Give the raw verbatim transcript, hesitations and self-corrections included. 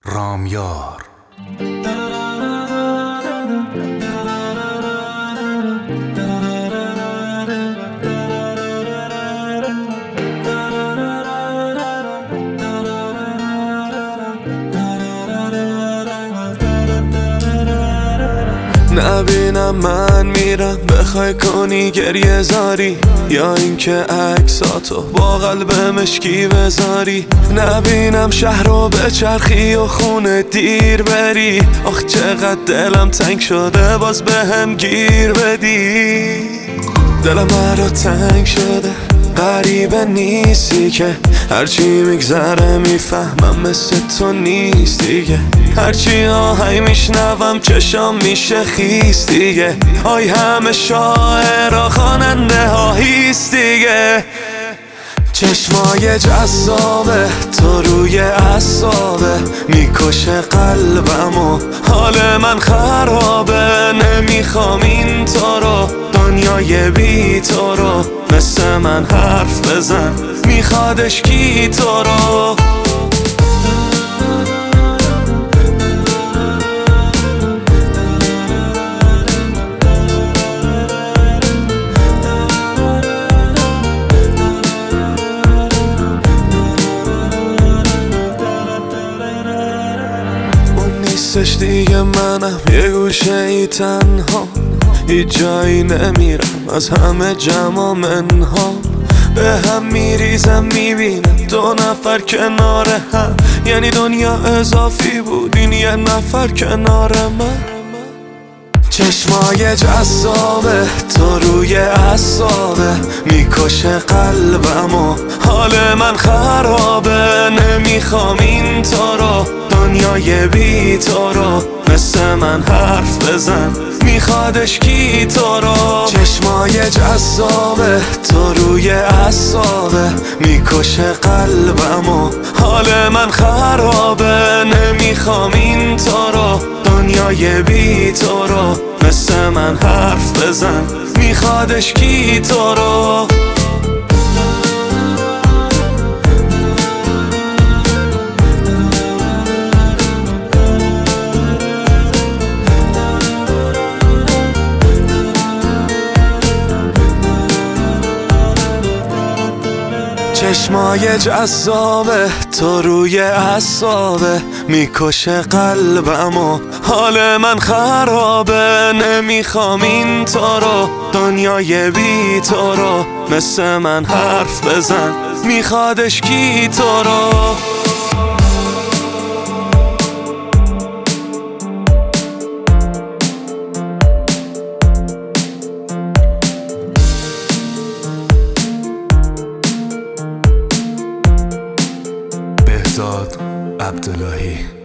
رامیار. نبینم من میرم بخوای کنی گریه زاری، یا اینکه عکساتو با قلب مشکی بذاری. نبینم شهر رو بچرخی و خونه دیر بری، آخ چقدر دلم تنگ شده باز بهم گیر بدی. دلم برا تنگ شده، غریبه نیستی که هرچی میگذره میفهمم مثل تو نیست دیگه. هرچی آهی میشنوم چشام میشه خیس دیگه. آی همه شاعرها خواننده ها هیست دیگه. چشمای جذابه تو روی اعصابه، میکشه قلبم و حال من خرابه. نمیخوام این تو رو، دنیای بی تو رو، مثل من حرف بزن میخوادش کی تو رو. نیستش دیگه، منم یه گوشه ای تنها، هیچ جایی نمیرم از همه جمع منها. به هم میریزم میبینم دو نفر کنار هم، یعنی دنیا اضافی بود این یه نفر کنار من. چشمای جذابه تو روی اعصابه، میکشه قلبم و حال من خرابه. نمیخوام این تو رو، دنیای بی تو رو، مثل من حرف بزن میخوادش کی تو رو. چشمای جذابه تو روی اعصابه، میکشه قلبم و حال من خرابه. نمیخوام این تو رو، دنیای بی تو رو، مثل من حرف بزن میخوادش کی تو رو. چشمای جذابه تو روی اعصابه، میکشه قلبم و حال من خرابه. نمیخوام این تو رو، دنیای بی تو رو، مثل من حرف بزن میخوادش کی تو رو. بهزاد عبداللهی.